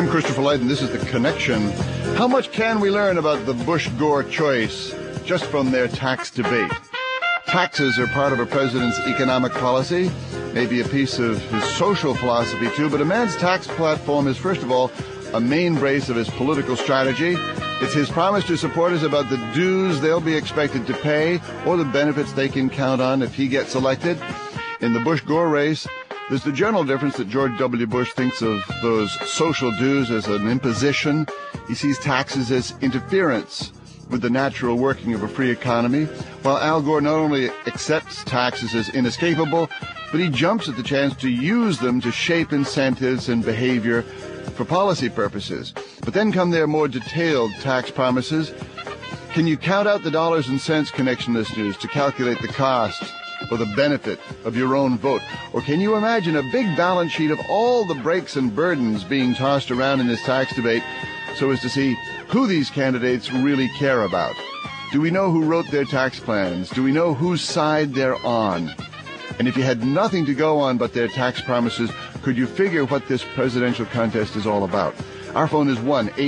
I'm Christopher Light, and this is The Connection. How much can we learn about the Bush-Gore choice just from their tax debate? Taxes are part of a president's economic policy, maybe a piece of his social philosophy too, but a man's tax platform is, first of all, a main brace of his political strategy. It's his promise to supporters about the dues they'll be expected to pay or the benefits they can count on if he gets elected. In the Bush-Gore race, there's the general difference that George W. Bush thinks of those social dues as an imposition. He sees taxes as interference with the natural working of a free economy, while Al Gore not only accepts taxes as inescapable, but he jumps at the chance to use them to shape incentives and behavior for policy purposes. But then come their more detailed tax promises. Can you count out the dollars and cents, Connection listeners, to calculate the cost or the benefit of your own vote? Or can you imagine a big balance sheet of all the breaks and burdens being tossed around in this tax debate so as to see who these candidates really care about? Do we know who wrote their tax plans? Do we know whose side they're on? And if you had nothing to go on but their tax promises, could you figure what this presidential contest is all about? Our phone is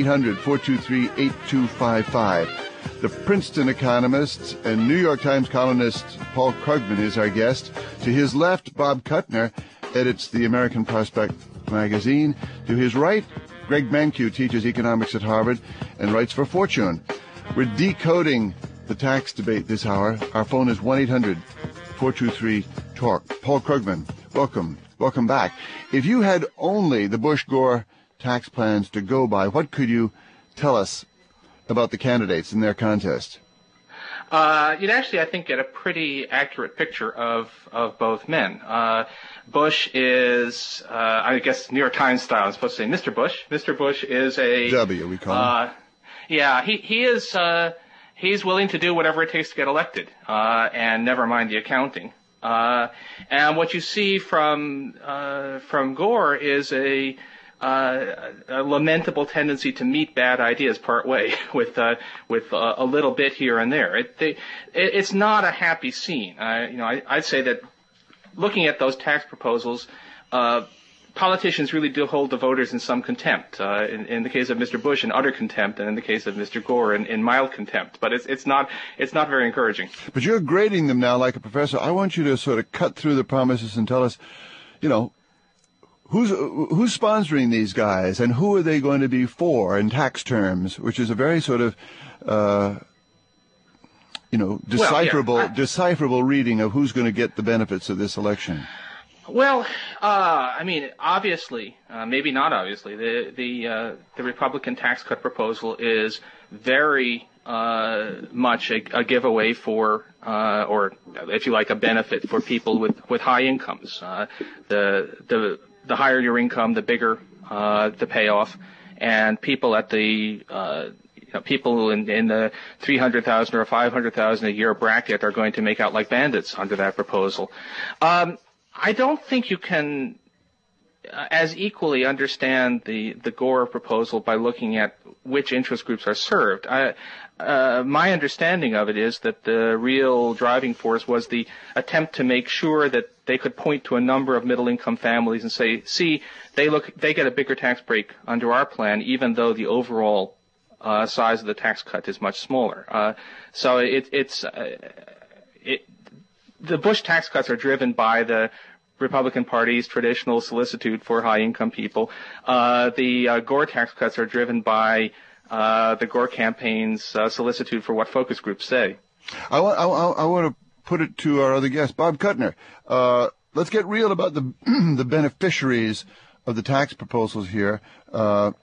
1-800-423-8255. The Princeton economist and New York Times columnist Paul Krugman is our guest. To his left, Bob Kuttner edits the American Prospect magazine. To his right, Greg Mankiw teaches economics at Harvard and writes for Fortune. We're decoding the tax debate this hour. Our phone is 1-800-423-TALK. Paul Krugman, welcome. Welcome back. If you had only the Bush-Gore tax plans to go by, what could you tell us about the candidates in their contest? You'd actually, I think, get a pretty accurate picture of both men. Bush is, I guess, New York Times style, I'm supposed to say Mr. Bush. Mr. Bush is a... W, we call him. Yeah, he is, he's willing to do whatever it takes to get elected, and never mind the accounting. And what you see from Gore is a lamentable tendency to meet bad ideas part way with a little bit here and there. It's not a happy scene. I'd say that looking at those tax proposals, politicians really do hold the voters in some contempt. In the case of Mr. Bush, in utter contempt, and in the case of Mr. Gore, in mild contempt. But it's not very encouraging. But you're grading them now like a professor. I want you to sort of cut through the promises and tell us, who's sponsoring these guys and who are they going to be for in tax terms, which is a very sort of, decipherable reading of who's going to get the benefits of this election. Well, obviously, maybe not obviously, the Republican tax cut proposal is very much a giveaway for, or if you like, a benefit for people with high incomes. The higher your income, the bigger the payoff, and people at the people in the 300,000 or 500,000 a year bracket are going to make out like bandits under that proposal. I don't think you can as equally understand the Gore proposal by looking at which interest groups are served. My understanding of it is that the real driving force was the attempt to make sure that they could point to a number of middle-income families and say, see, they get a bigger tax break under our plan, even though the overall size of the tax cut is much smaller. So the Bush tax cuts are driven by the Republican Party's traditional solicitude for high-income people. The Gore tax cuts are driven by the Gore campaign's solicitude for what focus groups say. I want to put it to our other guest, Bob Kuttner. Let's get real about the the beneficiaries of the tax proposals here. Who's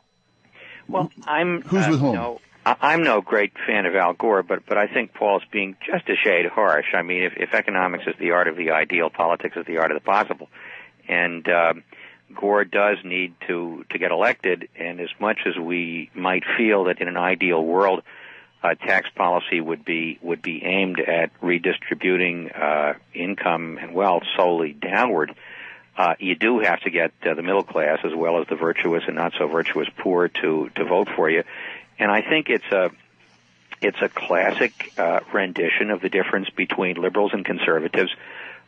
with whom? I'm no great fan of Al Gore, but I think Paul's being just a shade harsh. I mean, if economics is the art of the ideal, politics is the art of the possible. And Gore does need to get elected, and as much as we might feel that in an ideal world, tax policy would be aimed at redistributing income and wealth solely downward, you do have to get the middle class as well as the virtuous and not so virtuous poor to vote for you. And I think it's a classic rendition of the difference between liberals and conservatives.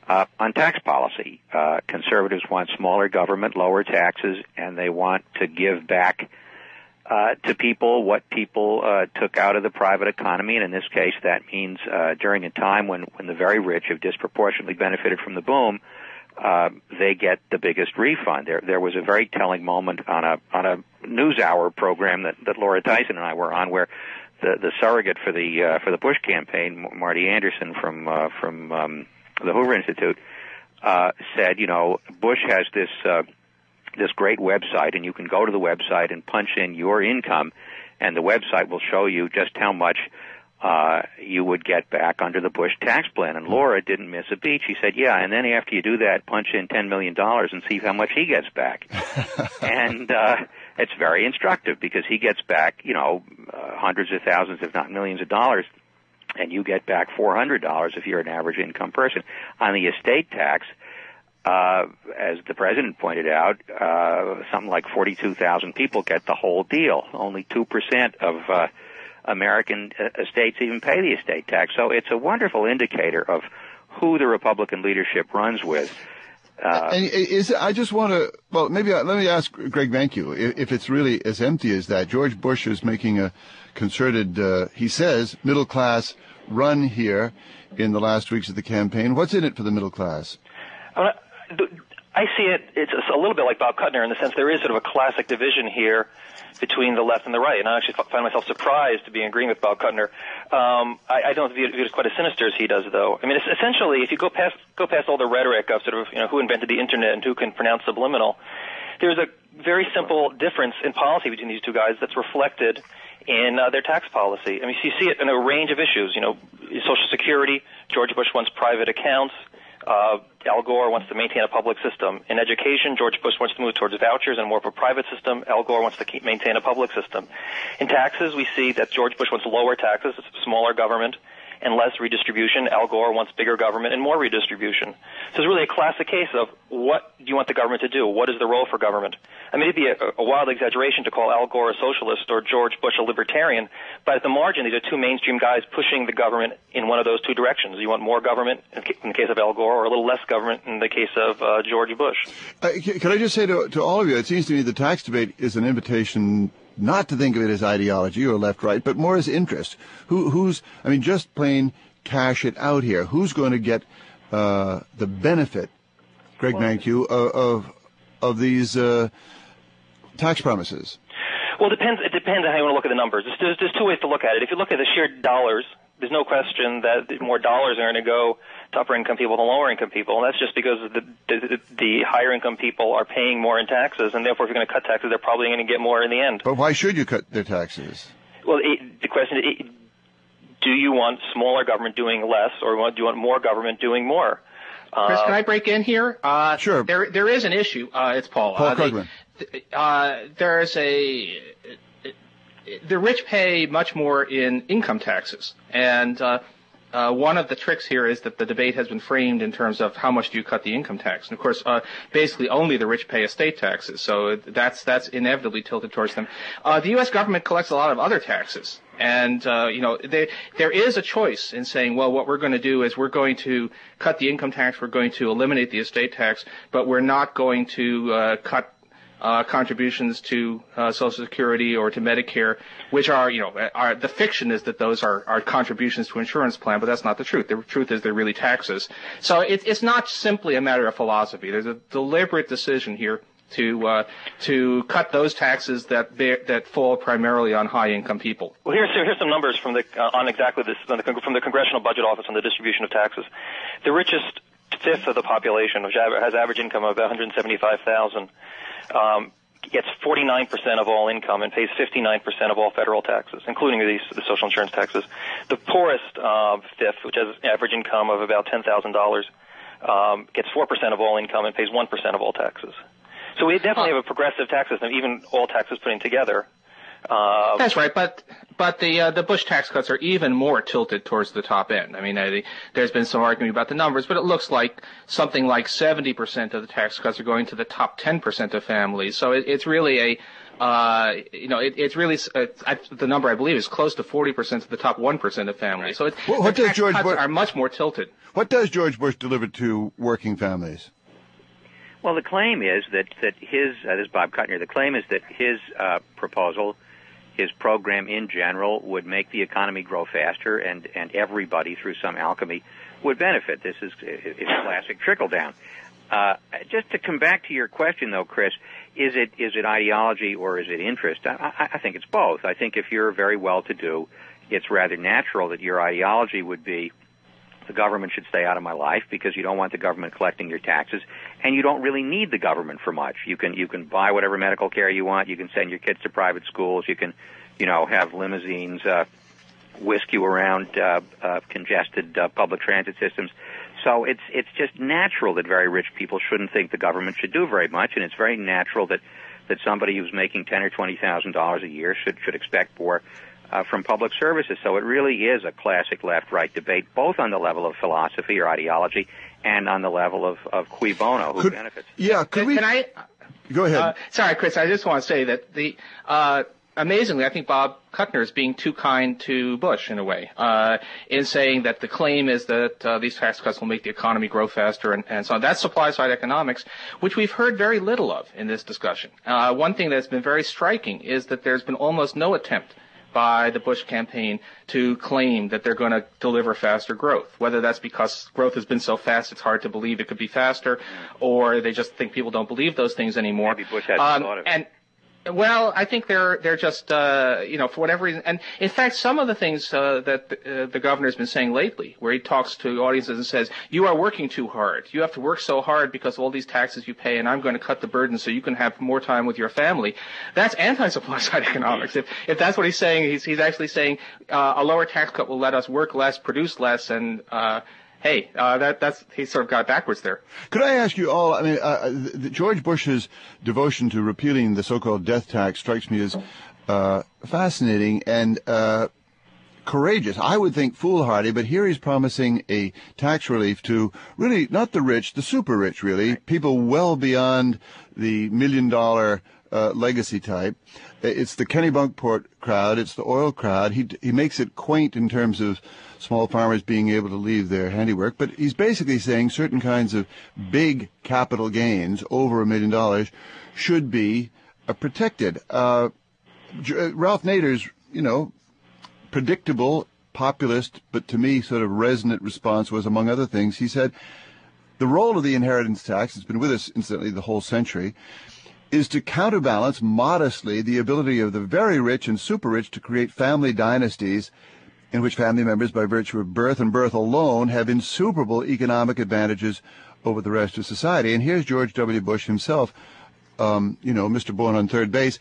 on tax policy. Conservatives want smaller government, lower taxes, and they want to give back to people what people took out of the private economy, and in this case that means during a time when the very rich have disproportionately benefited from the boom, they get the biggest refund. There was a very telling moment on a NewsHour program that Laura Tyson and I were on, where the surrogate for the Bush campaign, Marty Anderson from the Hoover Institute, said, Bush has this great website, and you can go to the website and punch in your income, and the website will show you just how much you would get back under the Bush tax plan. And Laura didn't miss a beat. She said, yeah, and then after you do that, punch in $10 million and see how much he gets back. And it's very instructive, because he gets back, hundreds of thousands, if not millions of dollars, and you get back $400 if you're an average income person. On the estate tax, as the president pointed out, something like 42,000 people get the whole deal. Only 2% of American estates even pay the estate tax. So it's a wonderful indicator of who the Republican leadership runs with. I just want to, well, maybe let me ask Greg Mankiw if it's really as empty as that. George Bush is making a concerted, he says, middle class run here in the last weeks of the campaign. What's in it for the middle class? I see it's a little bit like Bob Kuttner in the sense there is sort of a classic division here between the left and the right, and I actually find myself surprised to be agreeing with Bob Kuttner. I don't view it as quite as sinister as he does, though. I mean, it's essentially, if you go past all the rhetoric of sort of who invented the internet and who can pronounce subliminal, there's a very simple difference in policy between these two guys that's reflected in their tax policy. I mean, you see it in a range of issues. Social Security, George Bush wants private accounts. Al Gore wants to maintain a public system. In education, George Bush wants to move towards vouchers and more of a private system. Al Gore wants to maintain a public system. In taxes, we see that George Bush wants lower taxes, smaller government, and less redistribution. Al Gore wants bigger government and more redistribution. So it's really a classic case of what do you want the government to do? What is the role for government? I mean, it'd be a wild exaggeration to call Al Gore a socialist or George Bush a libertarian, but at the margin, these are two mainstream guys pushing the government in one of those two directions. You want more government in the case of Al Gore, or a little less government in the case of George Bush. Can I just say to all of you, it seems to me the tax debate is an invitation not to think of it as ideology or left-right, but more as interest. Just plain cash it out here. Who's going to get the benefit, Greg Mankiw, of these tax promises? Well, it depends on how you want to look at the numbers. There's two ways to look at it. If you look at the sheer dollars, there's no question that more dollars are going to go to upper-income people than lower-income people, and that's just because the higher-income people are paying more in taxes, and therefore if you're going to cut taxes, they're probably going to get more in the end. But why should you cut their taxes? Well, the question is, do you want smaller government doing less, or do you want more government doing more? Chris, can I break in here? Sure. There is an issue. It's Paul. Paul Krugman. The rich pay much more in income taxes, and one of the tricks here is that the debate has been framed in terms of how much do you cut the income tax, and of course, basically only the rich pay estate taxes, so that's inevitably tilted towards them. The U.S. government collects a lot of other taxes, and there is a choice in saying, well, what we're going to do is we're going to cut the income tax, we're going to eliminate the estate tax, but we're not going to cut contributions to Social Security or to Medicare, which are the fiction is that those are contributions to insurance plan, but that's not the truth. The truth is they're really taxes. So it's not simply a matter of philosophy. There's a deliberate decision here to cut those taxes that fall primarily on high income people. Well, here's some numbers from on exactly this from the Congressional Budget Office on the distribution of taxes. The richest fifth of the population, which has average income of about $175,000. Gets 49% of all income and pays 59% of all federal taxes, including the social insurance taxes. The poorest fifth, which has average income of about $10,000, gets 4% of all income and pays 1% of all taxes. So we definitely have a progressive tax system, even all taxes putting together. That's right, but the Bush tax cuts are even more tilted towards the top end. I mean, there's been some argument about the numbers, but it looks like something like 70% of the tax cuts are going to the top 10% of families. So it's really it's really the number I believe is close to 40% of the top 1% of families. So what does George Bush are much more tilted. What does George Bush deliver to working families? Well, the claim is that his this is Bob Kuttner. The claim is that his proposal, his program in general, would make the economy grow faster, and everybody through some alchemy would benefit. This is classic trickle down. Just to come back to your question, though, Chris, is it ideology or is it interest? I think it's both. I think if you're very well-to-do, it's rather natural that your ideology would be the government should stay out of my life because you don't want the government collecting your taxes, and you don't really need the government for much. You can buy whatever medical care you want. You can send your kids to private schools. You can, have limousines whisk you around congested public transit systems. So it's just natural that very rich people shouldn't think the government should do very much, and it's very natural that somebody who's making $10,000 or $20,000 a year should expect more from public services. So it really is a classic left-right debate, both on the level of philosophy or ideology and on the level of cui bono, who benefits. Yeah, can I? Go ahead. Sorry, Chris, I just want to say that amazingly, I think Bob Kuttner is being too kind to Bush in a way, in saying that the claim is that these tax cuts will make the economy grow faster and so on. That's supply-side economics, which we've heard very little of in this discussion. One thing that's been very striking is that there's been almost no attempt by the Bush campaign to claim that they're going to deliver faster growth, whether that's because growth has been so fast it's hard to believe it could be faster, or they just think people don't believe those things anymore. Maybe Bush hasn't thought of it. Well, I think they're just for whatever reason, and in fact, some of the things that the governor's been saying lately, where he talks to audiences and says, "You are working too hard. You have to work so hard because of all these taxes you pay, and I'm going to cut the burden so you can have more time with your family." That's anti-supply side economics. If that's what he's saying, he's actually saying a lower tax cut will let us work less, produce less, and hey, that's he sort of got backwards there. Could I ask you all? I mean, George Bush's devotion to repealing the so-called death tax strikes me as fascinating and courageous. I would think foolhardy, but here he's promising a tax relief to really not the rich, the super rich, really, people well beyond the $1 million legacy type. It's the Kennebunkport crowd. It's the oil crowd. He makes it quaint in terms of small farmers being able to leave their handiwork, but he's basically saying certain kinds of big capital gains over $1 million should be protected. Ralph Nader's, predictable, populist, but to me sort of resonant response was, among other things, he said, the role of the inheritance tax, it's been with us, incidentally, the whole century, is to counterbalance modestly the ability of the very rich and super rich to create family dynasties in which family members, by virtue of birth and birth alone, have insuperable economic advantages over the rest of society. And here's George W. Bush himself, Mr. Bowen on third base,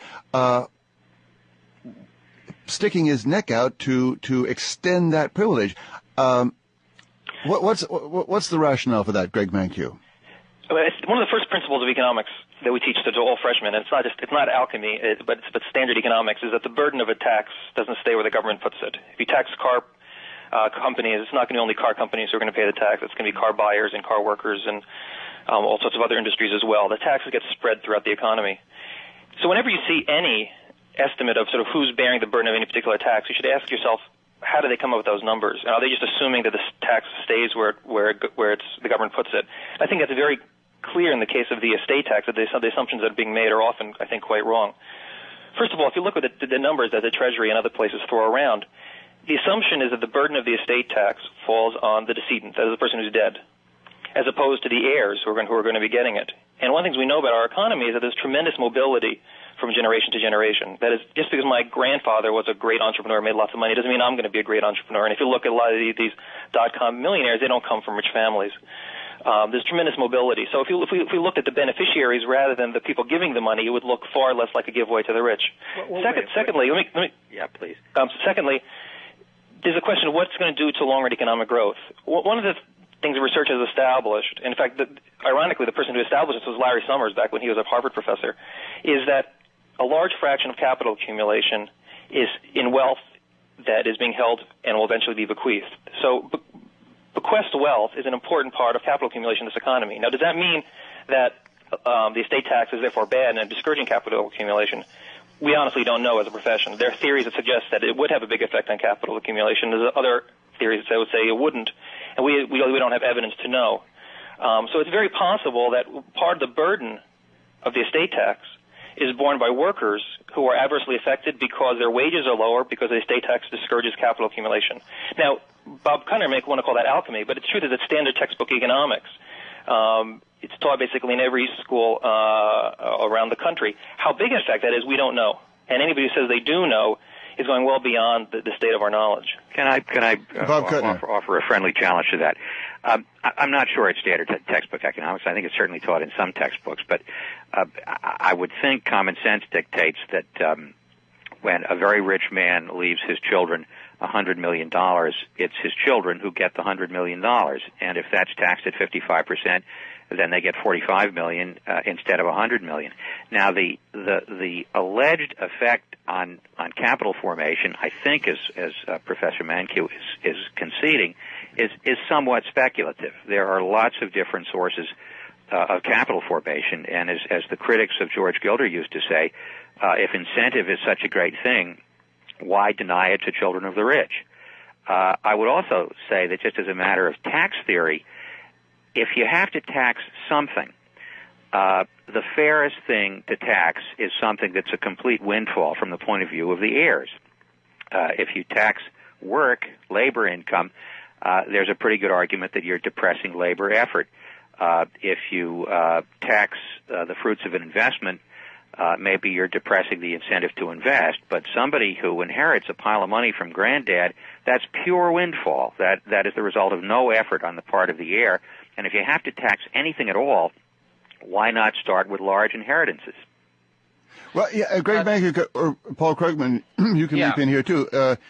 sticking his neck out to extend that privilege. What's the rationale for that, Greg Mankiw? It's one of the first principles of economics that we teach to all freshmen, and it's not alchemy, but standard economics, is that the burden of a tax doesn't stay where the government puts it. If you tax car companies, it's not going to be only car companies who are going to pay the tax. It's going to be car buyers and car workers and all sorts of other industries as well. The taxes get spread throughout the economy. So whenever you see any estimate of sort of who's bearing the burden of any particular tax, you should ask yourself, how do they come up with those numbers? And are they just assuming that the tax stays where it's the government puts it? I think that's very clear in the case of the estate tax that the assumptions that are being made are often, I think, quite wrong. First of all, if you look at the numbers that the Treasury and other places throw around, the assumption is that the burden of the estate tax falls on the decedent, that is the person who's dead, as opposed to the heirs who are going to be getting it. And one of the things we know about our economy is that there's tremendous mobility from generation to generation. That is, just because my grandfather was a great entrepreneur, made lots of money, doesn't mean I'm going to be a great entrepreneur. And if you look at a lot of these dot-com millionaires, they don't come from rich families. There's tremendous mobility. So if we looked at the beneficiaries rather than the people giving the money, it would look far less like a giveaway to the rich. Secondly, let me. Yeah, please. Secondly, there's a question of what's going to do to long-run economic growth. One of the things the research has established, in fact, ironically, the person who established this was Larry Summers back when he was a Harvard professor, is that a large fraction of capital accumulation is in wealth that is being held and will eventually be bequeathed. So bequest wealth is an important part of capital accumulation in this economy. Now, does that mean that the estate tax is therefore bad and discouraging capital accumulation? we honestly don't know as a profession. There are theories that suggest that it would have a big effect on capital accumulation. There's other theories that would say it wouldn't, and we don't have evidence to know. So it's very possible that part of the burden of the estate tax is borne by workers who are adversely affected because their wages are lower because the estate tax discourages capital accumulation. Now, Bob Cutner may want to call that alchemy, but the truth is it's standard textbook economics. It's taught basically in every school around the country. How big an effect that is, we don't know. And anybody who says they do know is going well beyond the state of our knowledge. Can I offer a friendly challenge to that? I'm not sure it's standard textbook economics. I think it's certainly taught in some textbooks, but I would think common sense dictates that when a very rich man leaves his children $100 million, it's his children who get the $100 million. And if that's taxed at 55%, then they get $45 million instead of $100 million. Now, the alleged effect on capital formation, I think, as Professor Mankiw is conceding, is somewhat speculative. There are lots of different sources of capital formation, and as the critics of George Gilder used to say, if incentive is such a great thing, why deny it to children of the rich? I would also say that just as a matter of tax theory, if you have to tax something, the fairest thing to tax is something that's a complete windfall from the point of view of the heirs. If you tax work, labor income, there's a pretty good argument that you're depressing labor effort. If you tax the fruits of an investment, maybe you're depressing the incentive to invest, but somebody who inherits a pile of money from granddad, that's pure windfall. That is the result of no effort on the part of the heir. And if you have to tax anything at all, why not start with large inheritances? Well, yeah, Greg Mankiw or Paul Krugman, you can leap in here too.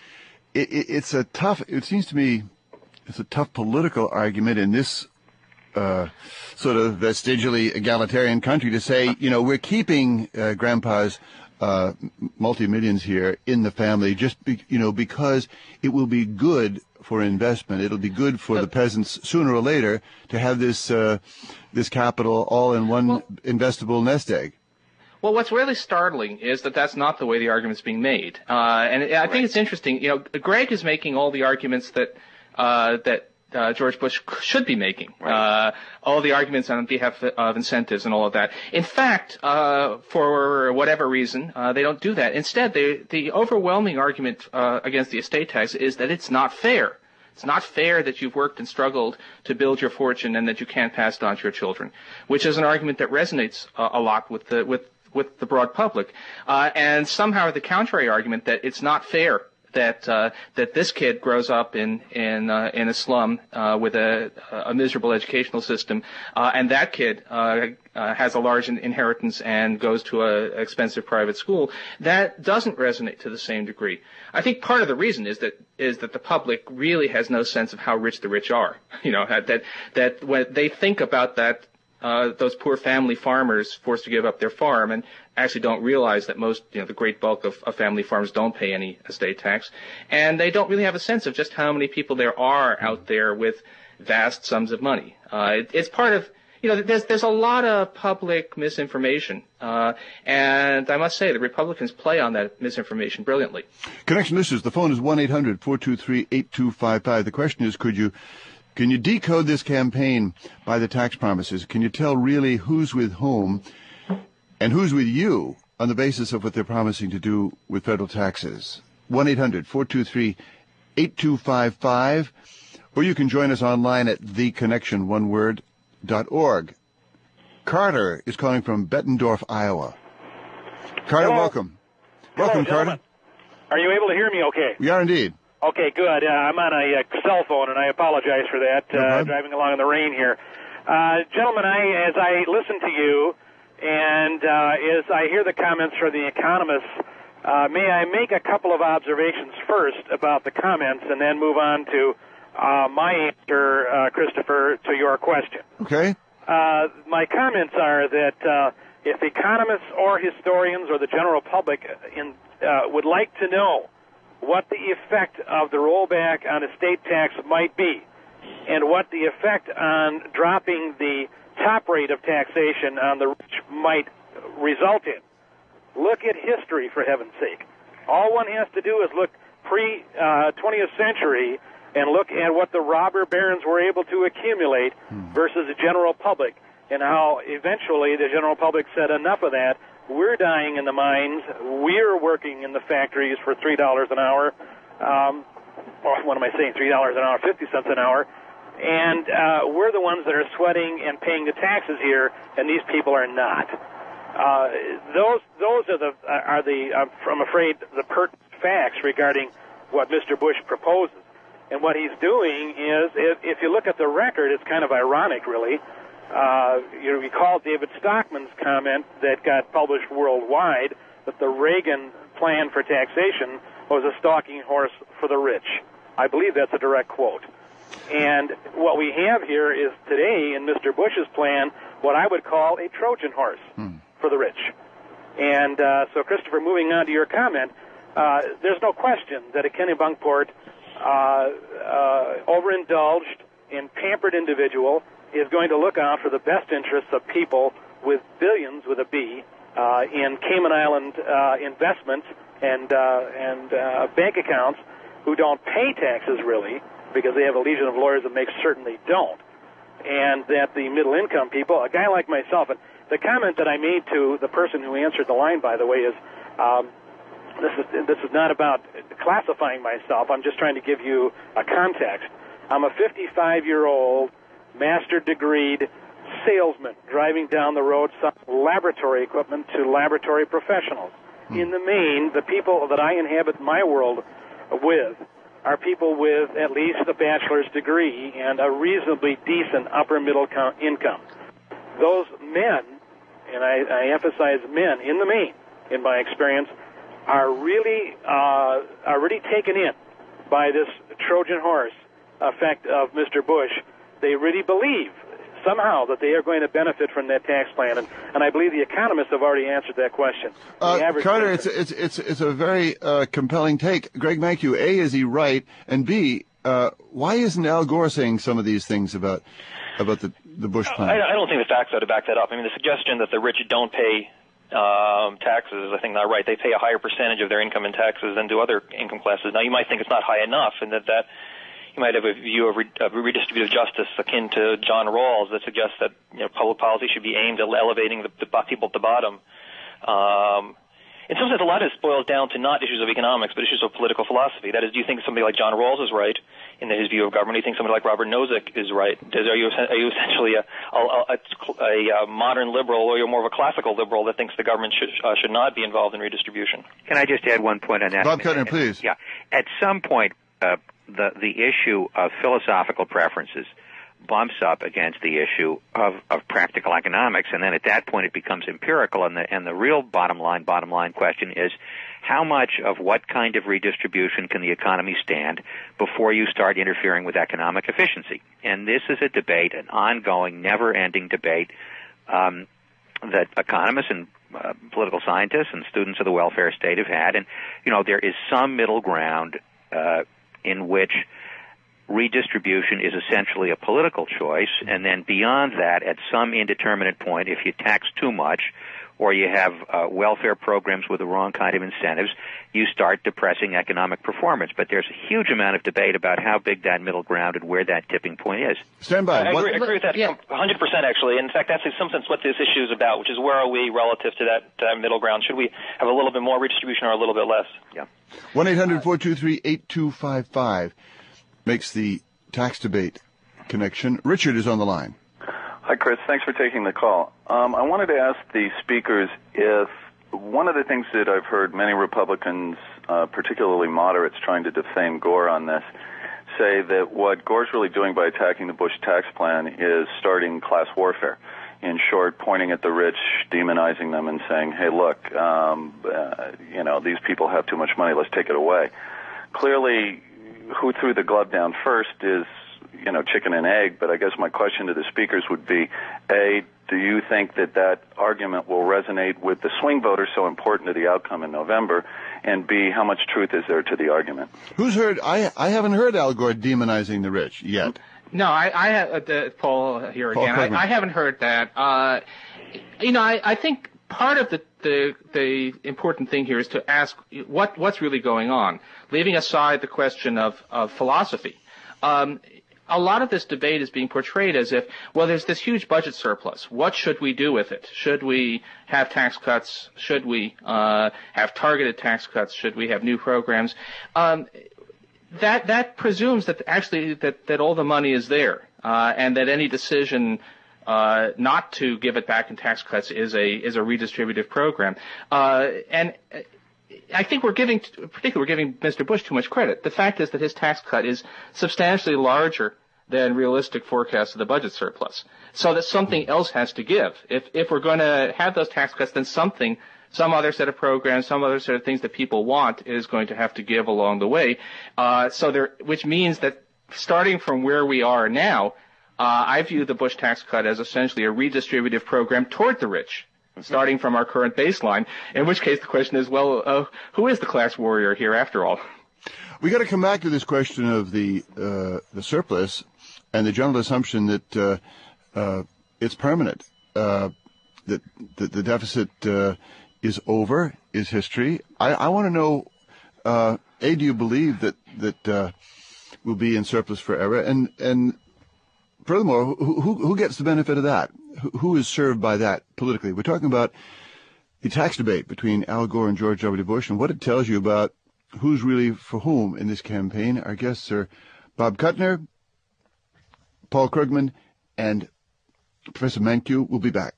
It seems to me it's a tough political argument in this sort of vestigially egalitarian country to say, we're keeping Grandpa's multi-millions here in the family just because it will be good for investment. It'll be good for the peasants sooner or later to have this capital all in one investable nest egg. Well, what's really startling is that that's not the way the argument's being made. And I think it's interesting. Greg is making all the arguments that George Bush should be making. Right. All the arguments on behalf of incentives and all of that. In fact, for whatever reason, they don't do that. Instead, the overwhelming argument against the estate tax is that it's not fair. It's not fair that you've worked and struggled to build your fortune and that you can't pass it on to your children, which is an argument that resonates a lot with the broad public. And somehow the contrary argument that it's not fair that this kid grows up in a slum with a miserable educational system, and that kid has a large inheritance and goes to an expensive private school, that doesn't resonate to the same degree. I think part of the reason is that the public really has no sense of how rich the rich are. That when they think about that, those poor family farmers forced to give up their farm and actually don't realize that the great bulk of family farms don't pay any estate tax. And they don't really have a sense of just how many people there are out there with vast sums of money. It's part of, there's a lot of public misinformation. And I must say the Republicans play on that misinformation brilliantly. Connection listeners, the phone is 1-800-423-8255. The question is, can you decode this campaign by the tax promises? Can you tell really who's with whom and who's with you on the basis of what they're promising to do with federal taxes? 1-800-423-8255. Or you can join us online at theconnectiononeword.org. Carter is calling from Bettendorf, Iowa. Carter, Hello. Welcome. Hello, Welcome, gentlemen. Carter. Are you able to hear me okay? We are indeed. Okay, good. I'm on a cell phone, and I apologize for that, driving along in the rain here. Gentlemen, as I listen to you and as I hear the comments from the economists, may I make a couple of observations first about the comments and then move on to my answer, Christopher, to your question. Okay. My comments are that if economists or historians or the general public would like to know what the effect of the rollback on estate tax might be, and what the effect on dropping the top rate of taxation on the rich might result in, Look at history, for heaven's sake. All one has to do is look pre-20th century and look at what the robber barons were able to accumulate versus the general public, and how eventually the general public said, enough of that. We're dying in the mines. We're working in the factories for $3 an hour. Or what am I saying? $3 an hour, 50 cents an hour. And we're the ones that are sweating and paying the taxes here, and these people are not. Those are I'm afraid, the pertinent facts regarding what Mr. Bush proposes. And what he's doing is, if you look at the record, it's kind of ironic, really. You recall David Stockman's comment that got published worldwide that the Reagan plan for taxation was a stalking horse for the rich. I believe that's a direct quote. And what we have here is today in Mr. Bush's plan what I would call a Trojan horse for the rich. And so, Christopher, moving on to your comment, there's no question that a Kennebunkport overindulged and pampered individual is going to look out for the best interests of people with billions, with a B, in Cayman Island investments and bank accounts who don't pay taxes, really, because they have a legion of lawyers that make certain they don't. And that the middle-income people, a guy like myself, and the comment that I made to the person who answered the line, by the way, is this is not about classifying myself. I'm just trying to give you a context. I'm a 55-year-old, master-degreed salesman driving down the road selling laboratory equipment to laboratory professionals. In the main, the people that I inhabit my world with are people with at least a bachelor's degree and a reasonably decent upper-middle income. Those men, and I emphasize men in the main, in my experience, are really taken in by this Trojan horse effect of Mr. Bush. They really believe somehow that they are going to benefit from that tax plan, and I believe the economists have already answered that question. Carter, it's a very compelling take. Greg Mankiw, A, is he right? And B, why isn't Al Gore saying some of these things about the Bush plan? I don't think the facts ought to back that up. I mean, the suggestion that the rich don't pay taxes is, I think, not right. They pay a higher percentage of their income in taxes than do other income classes. Now, you might think it's not high enough, and that you might have a view of redistributive justice akin to John Rawls that suggests that public policy should be aimed at elevating the people at the bottom. In some sense, a lot of this boils down to not issues of economics, but issues of political philosophy. That is, do you think somebody like John Rawls is right in his view of government? Do you think somebody like Robert Nozick is right? Are you essentially a modern liberal, or you're more of a classical liberal that thinks the government should not be involved in redistribution? Can I just add one point on that? Bob Cutner, please. Yeah. At some point, the issue of philosophical preferences bumps up against the issue of practical economics, and then at that point it becomes empirical, and the real bottom line question is how much of what kind of redistribution can the economy stand before you start interfering with economic efficiency? And this is a debate, an ongoing, never-ending debate that economists and political scientists and students of the welfare state have had, and there is some middle ground in which redistribution is essentially a political choice, and then beyond that, at some indeterminate point, if you tax too much or you have welfare programs with the wrong kind of incentives, you start depressing economic performance. But there's a huge amount of debate about how big that middle ground and where that tipping point is. Stand by. I agree with that 100%, actually. In fact, that's in some sense what this issue is about, which is where are we relative to that middle ground? Should we have a little bit more redistribution or a little bit less? Yeah. 1-800-423-8255 makes the tax debate connection. Richard is on the line. Hi, Chris. Thanks for taking the call. I wanted to ask the speakers if one of the things that I've heard many Republicans, particularly moderates, trying to defame Gore on this, say that what Gore's really doing by attacking the Bush tax plan is starting class warfare. In short, pointing at the rich, demonizing them, and saying, hey, look, these people have too much money, let's take it away. Clearly, who threw the glove down first is, chicken and egg, but I guess my question to the speakers would be, A, do you think that argument will resonate with the swing voters so important to the outcome in November? And B, how much truth is there to the argument? Who's heard? I haven't heard Al Gore demonizing the rich yet. No, I have Paul here again. I haven't heard that. I think part of the important thing here is to ask what's really going on, leaving aside the question of philosophy. A lot of this debate is being portrayed as if, well, there's this huge budget surplus. What should we do with it? Should we have tax cuts? Should we have targeted tax cuts? Should we have new programs? That presumes that actually that all the money is there, and that any decision not to give it back in tax cuts is a redistributive program. And I think we're giving Mr. Bush too much credit. The fact is that his tax cut is substantially larger than realistic forecasts of the budget surplus. So that something else has to give. If we're going to have those tax cuts, then some other set of programs, some other set of things that people want is going to have to give along the way. Which means that starting from where we are now, I view the Bush tax cut as essentially a redistributive program toward the rich, starting from our current baseline, in which case the question is, well, who is the class warrior here after all? We got to come back to this question of the surplus and the general assumption that it's permanent, that the deficit is over, is history. I want to know, A, do you believe that we'll be in surplus forever? And furthermore, who gets the benefit of that? Who is served by that politically? We're talking about the tax debate between Al Gore and George W. Bush and what it tells you about who's really for whom in this campaign. Our guests are Bob Kuttner, Paul Krugman, and Professor Mankiw. We'll be back.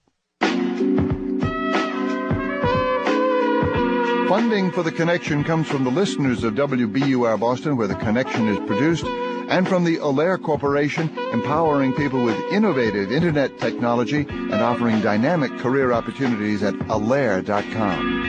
Funding for The Connection comes from the listeners of WBUR Boston, where The Connection is produced, and from the Alair Corporation, empowering people with innovative Internet technology and offering dynamic career opportunities at Alair.com.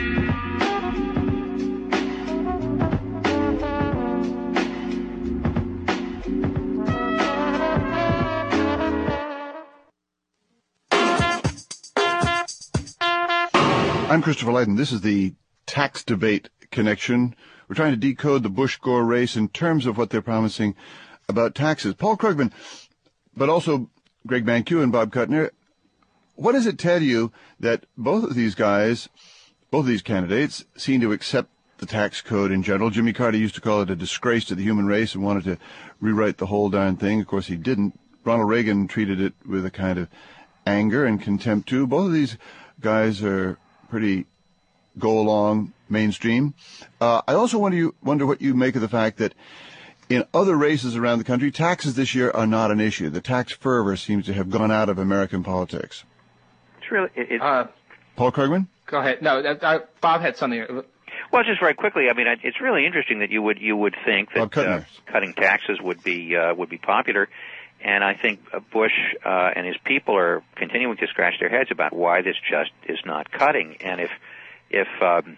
I'm Christopher Lydon. This is the Tax Debate Connection. We're trying to decode the Bush-Gore race in terms of what they're promising about taxes. Paul Krugman, but also Greg Mankiw and Bob Kuttner, what does it tell you that both of these candidates, seem to accept the tax code in general? Jimmy Carter used to call it a disgrace to the human race and wanted to rewrite the whole darn thing. Of course, he didn't. Ronald Reagan treated it with a kind of anger and contempt, too. Both of these guys are pretty go-along mainstream. I also wonder what you make of the fact that in other races around the country, taxes this year are not an issue. The tax fervor seems to have gone out of American politics. It's really... Paul Krugman? Go ahead. No, Bob had something... Well, just very quickly, I mean, it's really interesting that you would think that cutting taxes would be popular. And I think Bush and his people are continuing to scratch their heads about why this just is not cutting. And if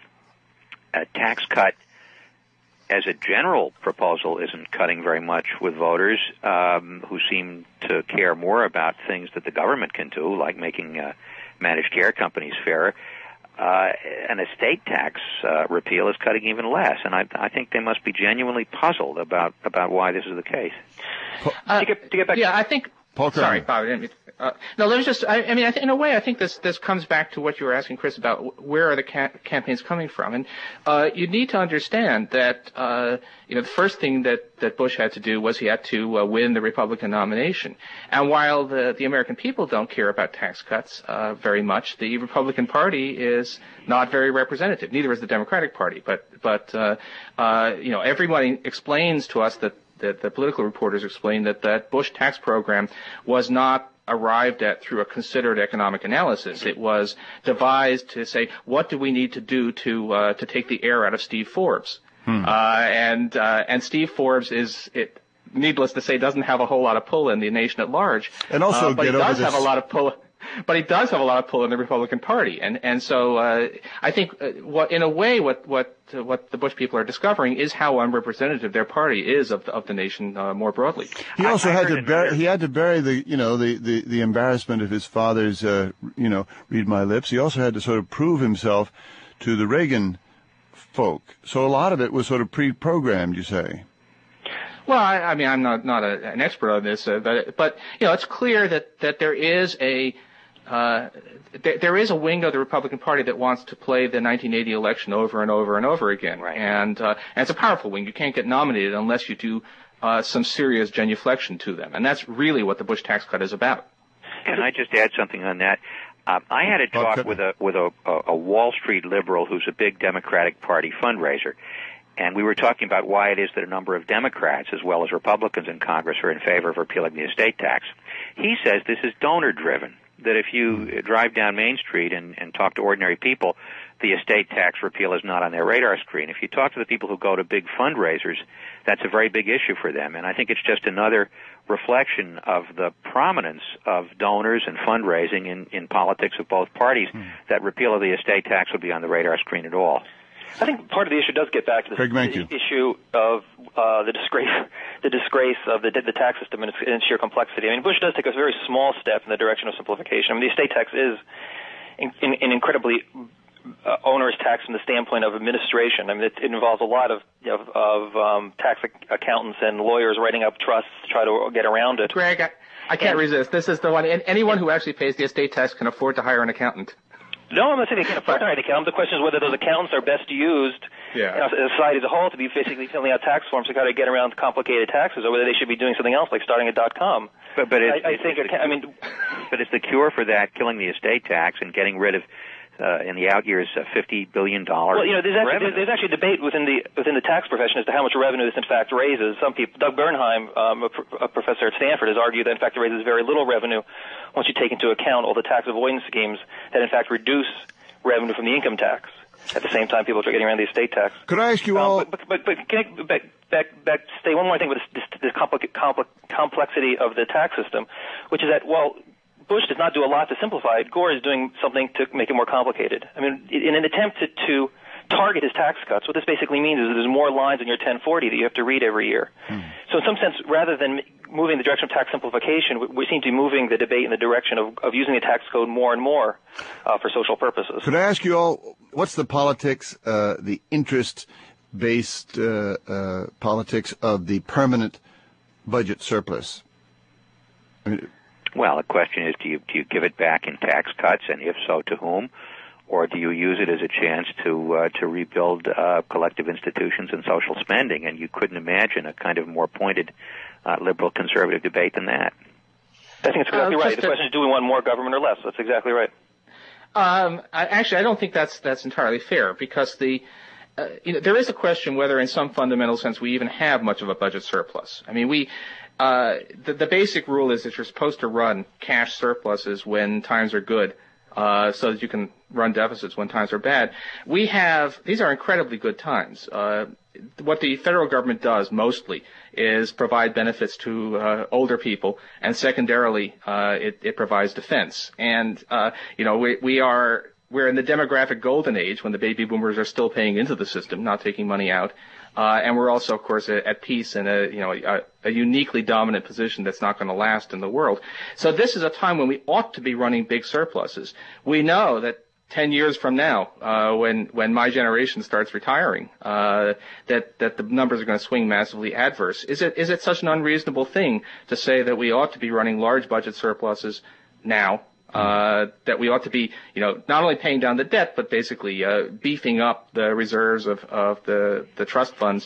a tax cut as a general proposal isn't cutting very much with voters who seem to care more about things that the government can do, like making managed care companies fairer, an estate tax repeal is cutting even less. And I think they must be genuinely puzzled about why this is the case. To get back I think... Sorry, Bob. No, let me just... I mean, in a way, I think this comes back to what you were asking, Chris, about where are the campaigns coming from. And you need to understand that, the first thing that Bush had to do was he had to win the Republican nomination. And while the American people don't care about tax cuts very much, the Republican Party is not very representative. Neither is the Democratic Party. But everybody explains to us that the political reporters explain that Bush tax program was not arrived at through a considered economic analysis. It was devised to say, what do we need to do to take the air out of Steve Forbes? And Steve Forbes needless to say, doesn't have a whole lot of pull in the nation at large. And also, but he does have a lot of pull. But he does have a lot of pull in the Republican Party, and so I think what the Bush people are discovering is how unrepresentative their party is of the nation more broadly. He also had to bury the embarrassment of his father's read my lips. He also had to sort of prove himself to the Reagan folk. So a lot of it was sort of pre-programmed, you say. Well, I mean, I'm not an expert on this, but it's clear that there is there is a wing of the Republican Party that wants to play the 1980 election over and over and over again. Right. And it's a powerful wing. You can't get nominated unless you do some serious genuflection to them. And that's really what the Bush tax cut is about. Can I just add something on that? I had a talk with a Wall Street liberal who's a big Democratic Party fundraiser, and we were talking about why it is that a number of Democrats as well as Republicans in Congress are in favor of repealing the estate tax. He says this is donor-driven, that if you drive down Main Street and talk to ordinary people, the estate tax repeal is not on their radar screen. If you talk to the people who go to big fundraisers, that's a very big issue for them, and I think it's just another reflection of the prominence of donors and fundraising in politics of both parties, that repeal of the estate tax would be on the radar screen at all. I think part of the issue does get back to the issue of the disgrace of the tax system and its sheer complexity. I mean, Bush does take a very small step in the direction of simplification. I mean, the estate tax is an incredibly onerous tax from the standpoint of administration. I mean, it involves a lot of tax accountants and lawyers writing up trusts to try to get around it. Greg, I can't resist. This is the one. Anyone who actually pays the estate tax can afford to hire an accountant. No, I'm not saying they can't afford to hire an accountant. The question is whether those accountants are best used in society as a whole to be basically filling out tax forms to kind of get around complicated taxes, or whether they should be doing something else like starting a .com. But it's the cure for that, killing the estate tax and getting rid of in the out years, $50 billion. Well, there's actually a debate within the tax profession as to how much revenue this in fact raises. Some people, Doug Bernheim, a professor at Stanford, has argued that in fact it raises very little revenue once you take into account all the tax avoidance schemes that in fact reduce revenue from the income tax. At the same time, people are getting around the estate tax. Could I ask you all? But can I say one more thing with this complexity of the tax system, which is that Bush does not do a lot to simplify it. Gore is doing something to make it more complicated. I mean, in an attempt to target his tax cuts, what this basically means is that there's more lines in your 1040 that you have to read every year. So in some sense, rather than moving in the direction of tax simplification, we seem to be moving the debate in the direction of using the tax code more and more for social purposes. Could I ask you all, what's the politics, the interest-based politics of the permanent budget surplus? I mean, well, the question is, do you give it back in tax cuts, and if so, to whom? Or do you use it as a chance to rebuild collective institutions and social spending? And you couldn't imagine a kind of more pointed liberal conservative debate than that. I think it's exactly right. The question is, do we want more government or less? That's exactly right. Actually, I don't think that's entirely fair, because there is a question whether, in some fundamental sense, we even have much of a budget surplus. I mean, the basic rule is that you're supposed to run cash surpluses when times are good, so that you can run deficits when times are bad. These are incredibly good times. What the federal government does mostly is provide benefits to older people, and secondarily, it provides defense. And we're in the demographic golden age when the baby boomers are still paying into the system, not taking money out. And we're also, of course, at peace in a uniquely dominant position that's not going to last in the world. So this is a time when we ought to be running big surpluses. We know that 10 years from now, when my generation starts retiring, that the numbers are going to swing massively adverse. Is it such an unreasonable thing to say that we ought to be running large budget surpluses now? That we ought to be, not only paying down the debt, but basically beefing up the reserves of the trust funds.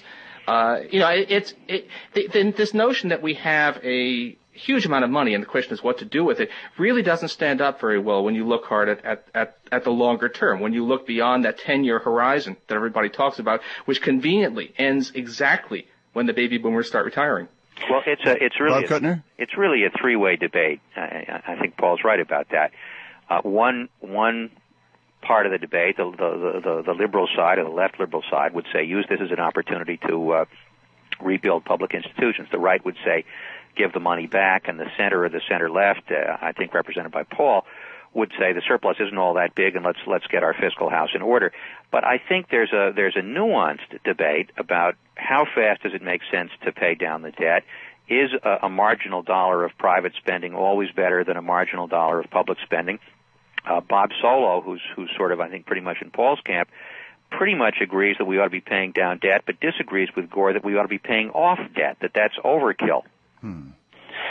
This notion that we have a huge amount of money, and the question is what to do with it, really doesn't stand up very well when you look hard at the longer term, when you look beyond that 10-year horizon that everybody talks about, which conveniently ends exactly when the baby boomers start retiring. Well, it's really a three-way debate. I think Paul's right about that. One part of the debate, the liberal side or the left liberal side, would say use this as an opportunity to rebuild public institutions. The right would say give the money back, and the center or the center left, I think represented by Paul, would say the surplus isn't all that big, and let's get our fiscal house in order. But I think there's a nuanced debate about how fast does it make sense to pay down the debt. Is a marginal dollar of private spending always better than a marginal dollar of public spending? Bob Solow, who's sort of, I think, pretty much in Paul's camp, pretty much agrees that we ought to be paying down debt, but disagrees with Gore that we ought to be paying off debt, that's overkill.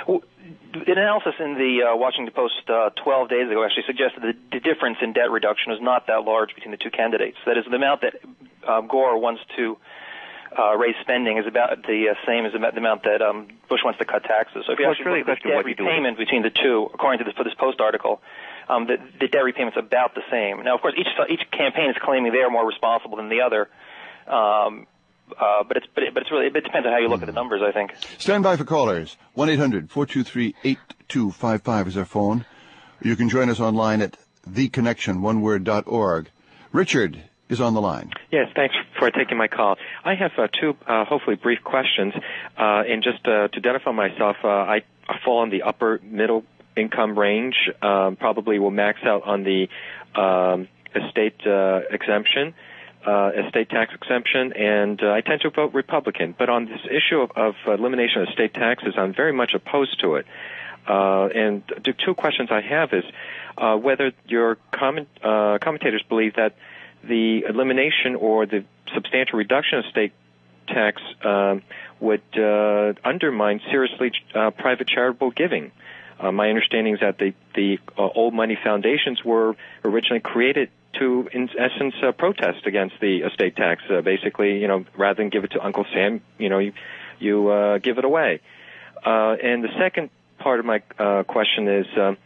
An analysis in the Washington Post 12 days ago actually suggested that the difference in debt reduction is not that large between the two candidates. That is, the amount that Gore wants to raise spending is about the same as the amount that Bush wants to cut taxes. So if you actually look at the debt repayment between the two, according to this Post article, the debt repayment's about the same. Now, of course, each campaign is claiming they are more responsible than the other. But it depends on how you look at the numbers, I think. Stand by for callers. 1-800-423-8255 is our phone. You can join us online at theconnectiononeword.org. Richard is on the line. Yes, thanks for taking my call. I have two hopefully brief questions. And just to identify myself, I fall in the upper middle income range, probably will max out on the estate exemption. Estate tax exemption, and I tend to vote Republican. But on this issue of elimination of estate taxes, I'm very much opposed to it. And the two questions I have is whether your commentators believe that the elimination or the substantial reduction of estate tax would undermine seriously private charitable giving. My understanding is that the old money foundations were originally created to, in essence, protest against the estate tax. Basically, rather than give it to Uncle Sam, you give it away. And the second part of my question is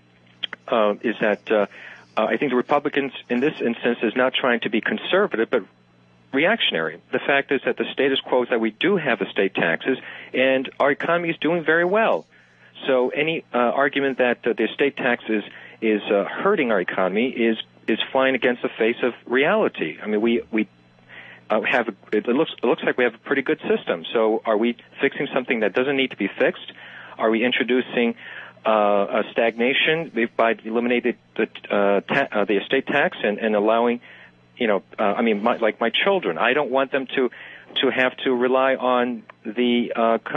that I think the Republicans, in this instance, is not trying to be conservative, but reactionary. The fact is that the status quo is that we do have estate taxes, and our economy is doing very well. So any argument that the estate tax is hurting our economy is flying against the face of reality. I mean, we have it looks like we have a pretty good system. So are we fixing something that doesn't need to be fixed? Are we introducing a stagnation by eliminating the estate tax and allowing, like my children, I don't want them to have to rely on the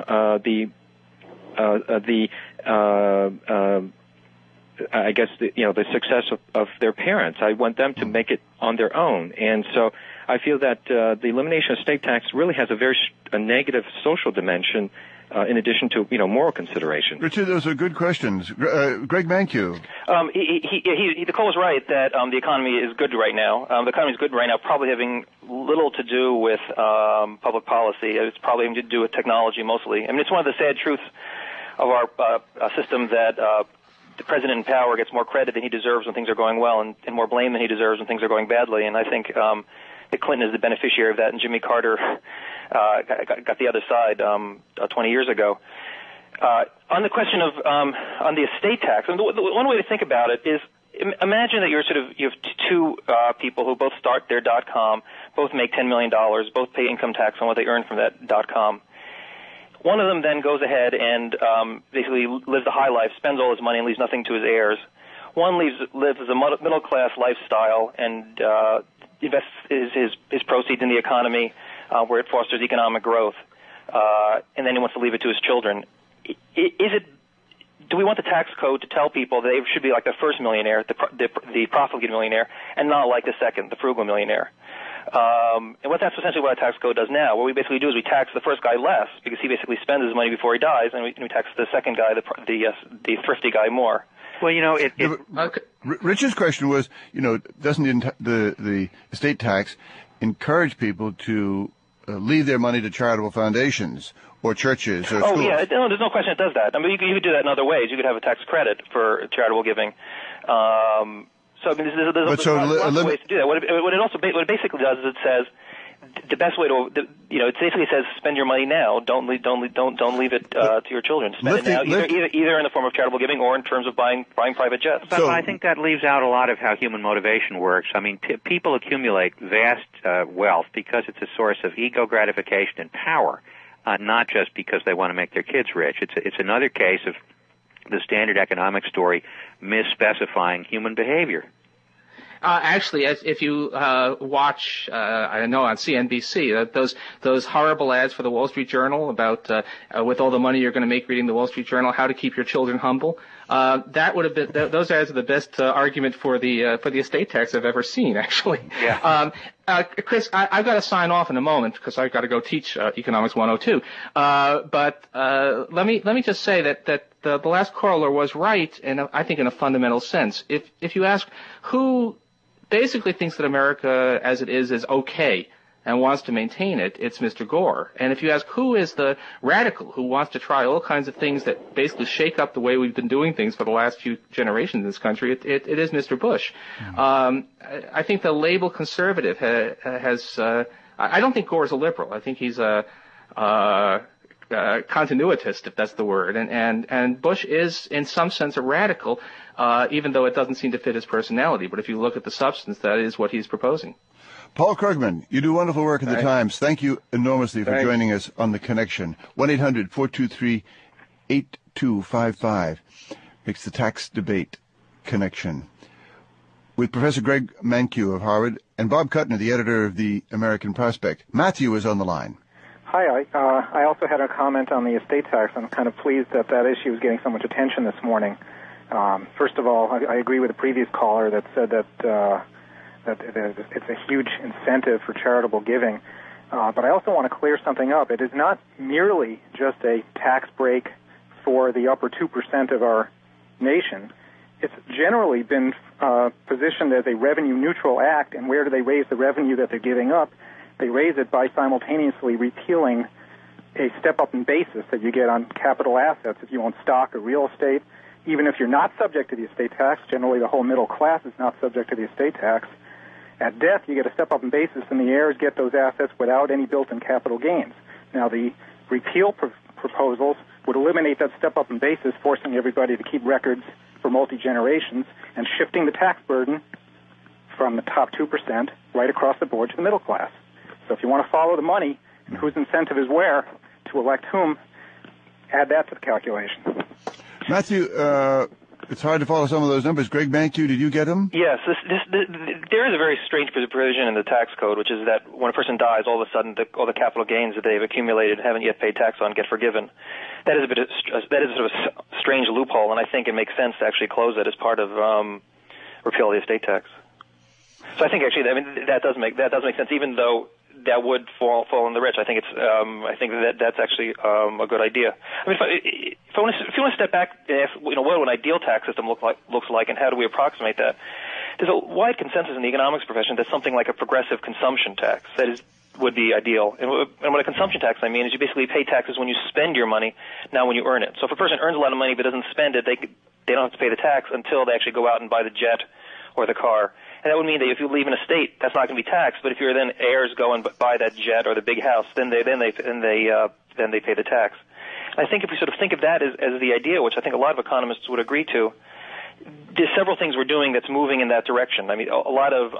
success of their parents. I want them to make it on their own. And so I feel that the elimination of estate tax really has a negative social dimension in addition to, moral consideration. Richard, those are good questions. Greg Mankiw. The call is right that the economy is good right now. The economy is good right now, probably having little to do with public policy. It's probably having to do with technology mostly. I mean, it's one of the sad truths of our system that the president in power gets more credit than he deserves when things are going well, and more blame than he deserves when things are going badly. And I think that Clinton is the beneficiary of that, and Jimmy Carter got the other side 20 years ago. On the question of on the estate tax, I mean, one way to think about it is imagine that you have two people who both start their .com, both make $10 million, both pay income tax on what they earn from that .com. One of them then goes ahead and basically lives a high life, spends all his money, and leaves nothing to his heirs. One lives as a middle-class lifestyle and invests his proceeds in the economy where it fosters economic growth, and then he wants to leave it to his children. Do we want the tax code to tell people they should be like the first millionaire, the profligate millionaire, and not like the second, the frugal millionaire? And that's essentially what our tax code does now. What we basically do is we tax the first guy less because he basically spends his money before he dies, and we tax the second guy, the thrifty guy, more. Well, Richard's question was, doesn't the estate tax encourage people to leave their money to charitable foundations or churches or schools? Oh, yeah. No, there's no question it does that. I mean, you could do that in other ways. You could have a tax credit for charitable giving. So I mean, there's lots of ways to do that. What it basically does is it says the best way to, it basically says spend your money now. Don't leave it to your children. Spend it now, either in the form of charitable giving or in terms of buying private jets. But I think that leaves out a lot of how human motivation works. I mean, people accumulate vast wealth because it's a source of ego gratification and power, not just because they want to make their kids rich. It's another case of the standard economic story misspecifying human behavior. Actually, if you watch, I know on CNBC, those horrible ads for the Wall Street Journal about with all the money you're going to make reading the Wall Street Journal, how to keep your children humble. That would have been those ads are the best argument for the estate tax I've ever seen. Actually, yeah. Chris, I've got to sign off in a moment because I've got to go teach Economics 102. But let me just say that the last caller was right, and I think in a fundamental sense. If you ask who basically thinks that America as it is okay and wants to maintain it, it's Mr. Gore. And if you ask who is the radical who wants to try all kinds of things that basically shake up the way we've been doing things for the last few generations in this country, it is Mr. Bush. I think the label conservative has I don't think Gore's a liberal. I think he's a continuitist, if that's the word. And Bush is, in some sense, a radical, even though it doesn't seem to fit his personality. But if you look at the substance, that is what he's proposing. Paul Krugman, you do wonderful work at the Times. Thank you enormously for joining us on The Connection. 1-800-423-8255 makes the tax debate connection. With Professor Greg Mankiw of Harvard and Bob Kuttner, the editor of the American Prospect. Matthew is on the line. Hi, I also had a comment on the estate tax. I'm kind of pleased that issue is getting so much attention this morning. First of all, I agree with the previous caller that said that it's a huge incentive for charitable giving. But I also want to clear something up. It is not merely just a tax break for the upper 2% of our nation. It's generally been positioned as a revenue-neutral act, and where do they raise the revenue that they're giving up? They raise it by simultaneously repealing a step-up in basis that you get on capital assets if you own stock or real estate. Even if you're not subject to the estate tax, generally the whole middle class is not subject to the estate tax. At death, you get a step-up in basis, and the heirs get those assets without any built-in capital gains. Now, the repeal proposals would eliminate that step-up in basis, forcing everybody to keep records for multi-generations and shifting the tax burden from the top 2% right across the board to the middle class. So if you want to follow the money and whose incentive is where to elect whom, add that to the calculation. Matthew, it's hard to follow some of those numbers. Greg Mankiw, did you get them? Yes. There is a very strange provision in the tax code, which is that when a person dies, all of a sudden all the capital gains that they've accumulated and haven't yet paid tax on get forgiven. That is sort of a strange loophole, and I think it makes sense to actually close it as part of repeal of the estate tax. So I think actually, that does make sense, even though that would fall on the rich. I think that's actually a good idea. I mean, if you want to step back and ask, what would an ideal tax system looks like, and how do we approximate that? There's a wide consensus in the economics profession that something like a progressive consumption tax would be ideal. And what a consumption tax I mean is you basically pay taxes when you spend your money, not when you earn it. So if a person earns a lot of money but doesn't spend it, they don't have to pay the tax until they actually go out and buy the jet or the car. And that would mean that if you leave an estate, that's not going to be taxed. But if your then heirs go and buy that jet or the big house, then they pay the tax. And I think if we sort of think of that as the idea, which I think a lot of economists would agree to, there's several things we're doing that's moving in that direction. I mean, a lot of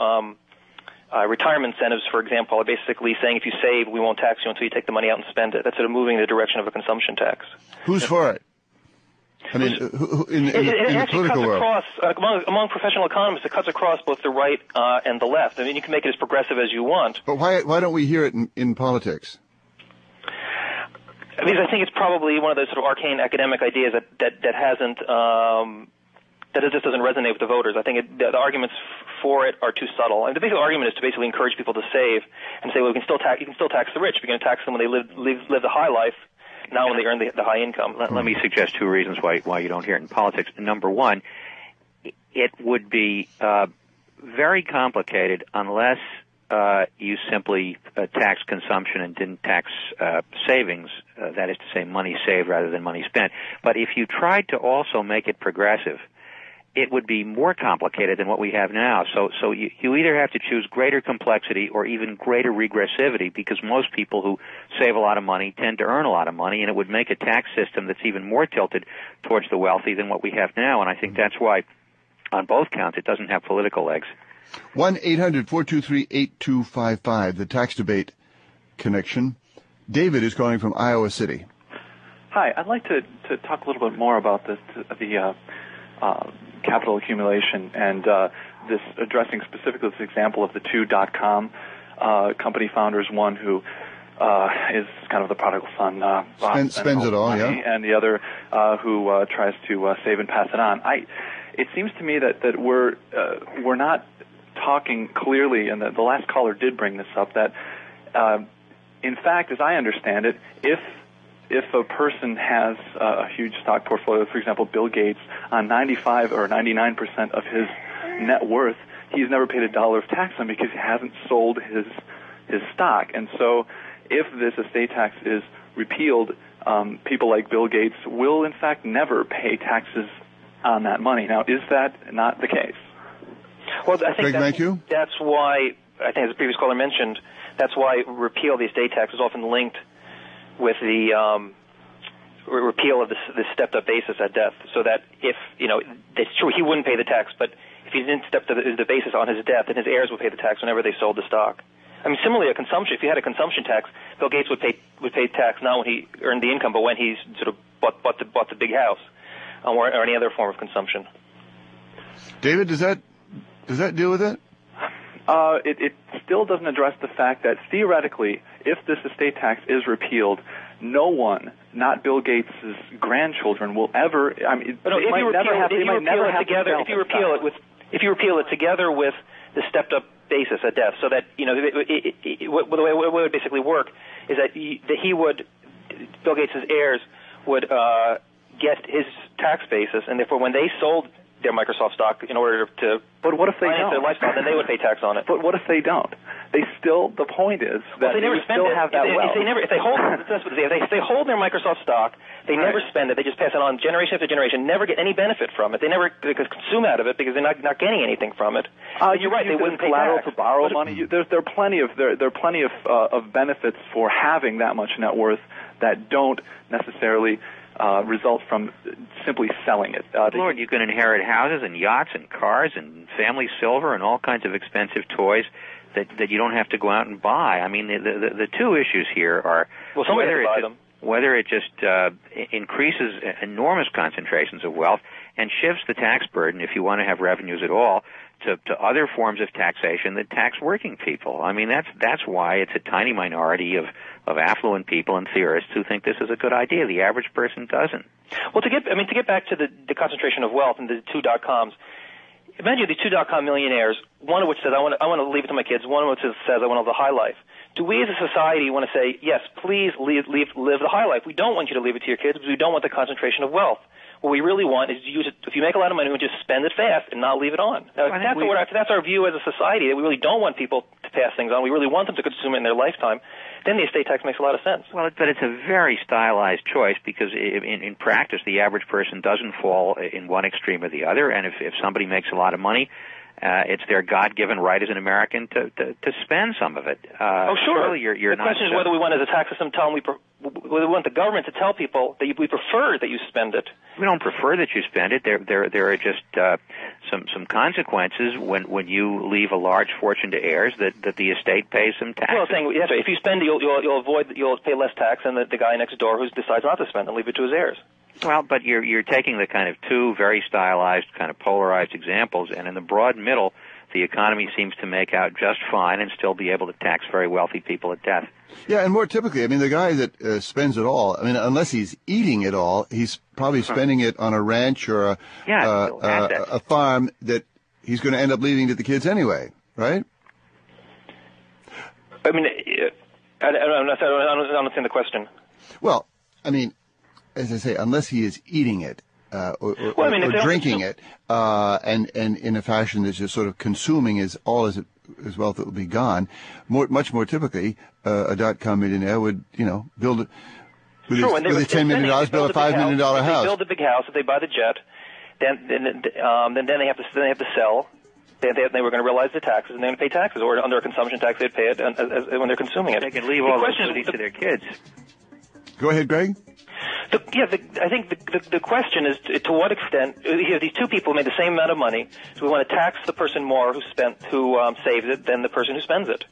retirement incentives, for example, are basically saying if you save, we won't tax you until you take the money out and spend it. That's sort of moving in the direction of a consumption tax. Who's for it? I mean, in the political world. Among professional economists, it cuts across both the right and the left. I mean, you can make it as progressive as you want. But why don't we hear it in politics? Because I think it's probably one of those sort of arcane academic ideas that hasn't that it just doesn't resonate with the voters. I think the arguments for it are too subtle. I mean, the basic argument is to basically encourage people to save and say, well, you can still tax the rich. You're going to tax them when they live the high life, not when they earn the high income. Let me suggest two reasons why you don't hear it in politics. Number one, it would be very complicated unless you simply tax consumption and didn't tax savings, that is to say money saved rather than money spent. But if you tried to also make it progressive, it would be more complicated than what we have now. So you either have to choose greater complexity or even greater regressivity, because most people who save a lot of money tend to earn a lot of money, and it would make a tax system that's even more tilted towards the wealthy than what we have now. And I think that's why, on both counts, it doesn't have political legs. 1-800-423-8255, the tax debate connection. David is calling from Iowa City. Hi, I'd like to talk a little bit more about the capital accumulation and this addressing specifically this example of the two .com company founders, one who is kind of the prodigal son, spends it all, money, yeah, and the other who tries to save and pass it on. It seems to me that we're not talking clearly, and the last caller did bring this up, that in fact, as I understand it, if if a person has a huge stock portfolio, for example, Bill Gates, on 95 or 99% of his net worth, he's never paid $1 of tax on because he hasn't sold his stock. And so if this estate tax is repealed, people like Bill Gates will, in fact, never pay taxes on that money. Now, is that not the case? Well, I think that's why, I think as the previous caller mentioned, that's why repeal of the estate tax is often linked with the repeal of the stepped-up basis at death, so that if, it's true he wouldn't pay the tax, but if he didn't step the basis on his death, then his heirs would pay the tax whenever they sold the stock. I mean, similarly, if you had a consumption tax, Bill Gates would pay tax not when he earned the income, but when he sort of bought the big house, or any other form of consumption. David, does that deal with it? It still doesn't address the fact that theoretically, if this estate tax is repealed, no one, not Bill Gates' grandchildren, will ever. I mean, but no, if you repeal it together with the stepped-up basis at death, so that the way it would basically work is that Bill Gates' heirs would get his tax basis, and therefore when they sold their Microsoft stock in order to but what if they finance don't? Their lifestyle, then they would pay tax on it. But what if they don't? The point is that they never spend still it. have that wealth. If they hold their Microsoft stock, they never spend it. They just pass it on generation after generation, never get any benefit from it. They never consume out of it because they're not getting anything from it. You're right. They wouldn't pay collateral tax. to borrow money. There are plenty of benefits for having that much net worth that don't necessarily result from simply selling it. Lord, you can inherit houses and yachts and cars and family silver and all kinds of expensive toys that you don't have to go out and buy. I mean, the two issues here are whether it just increases enormous concentrations of wealth and shifts the tax burden, if you want to have revenues at all, to other forms of taxation that tax working people. I mean, that's why it's a tiny minority of affluent people and theorists who think this is a good idea. The average person doesn't. Well, to get back to the concentration of wealth and the two .coms, imagine the two .com millionaires, one of which says, I want to leave it to my kids, one of which says, I want the high life. Do we as a society want to say, yes, please live the high life? We don't want you to leave it to your kids because we don't want the concentration of wealth. What we really want is to use it. If you make a lot of money, we just spend it fast and not leave it on. Now, that's our view as a society, that we really don't want people to pass things on. We really want them to consume it in their lifetime. Then the estate tax makes a lot of sense. Well, but it's a very stylized choice because in practice, the average person doesn't fall in one extreme or the other. And if somebody makes a lot of money, it's their God-given right as an American to spend some of it. Oh, sure. You're the question is whether we want, as a tax system, whether we want the government to tell people that we prefer that you spend it. We don't prefer that you spend it. There are just some consequences when you leave a large fortune to heirs that the estate pays some tax. Well, if you spend, you'll pay less tax than the guy next door who decides not to spend and leave it to his heirs. Well, but you're taking the kind of two very stylized, kind of polarized examples, and in the broad middle, the economy seems to make out just fine and still be able to tax very wealthy people at death. Yeah, and more typically, I mean, the guy that spends it all, I mean, unless he's eating it all, he's probably spending it on a ranch or a farm that he's going to end up leaving to the kids anyway, right? I mean, I don't understand the question. Well, I mean, as I say, unless he is eating it or drinking it, and in a fashion that's just sort of consuming his wealth that will be gone, much more typically, a .com millionaire would, build it with his $10 million, build a $5 million house. If they build a big house, if they buy the jet, then they have to sell. They were going to realize the taxes, and they're going to pay taxes, or under a consumption tax, they'd pay it when they're consuming it. They can leave all the goodies to their kids. Go ahead, Greg. I think the question is to what extent these two people made the same amount of money. So we want to tax the person more who saves it than the person who spends it.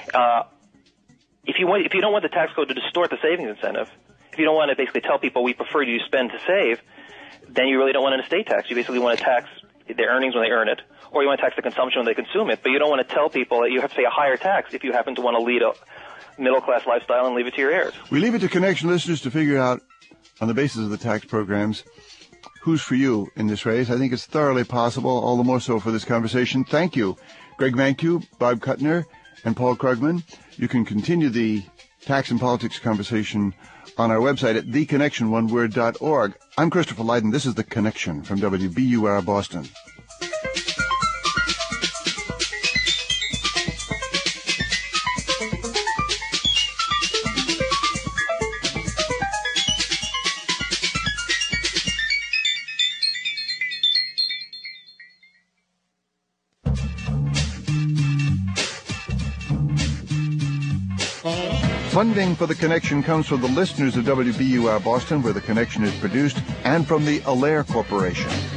If you don't want the tax code to distort the savings incentive, if you don't want to basically tell people we prefer you spend to save, then you really don't want an estate tax. You basically want to tax their earnings when they earn it, or you want to tax the consumption when they consume it. But you don't want to tell people that you have to pay a higher tax if you happen to want to lead a middle-class lifestyle and leave it to your heirs. We leave it to Connection listeners to figure out, on the basis of the tax programs, who's for you in this race. I think it's thoroughly possible, all the more so for this conversation. Thank you, Greg Mankiw, Bob Kuttner, and Paul Krugman. You can continue the tax and politics conversation on our website at theconnectiononeword.org. I'm Christopher Lydon. This is The Connection from WBUR Boston. Funding for The Connection comes from the listeners of WBUR Boston, where The Connection is produced, and from the Allaire Corporation.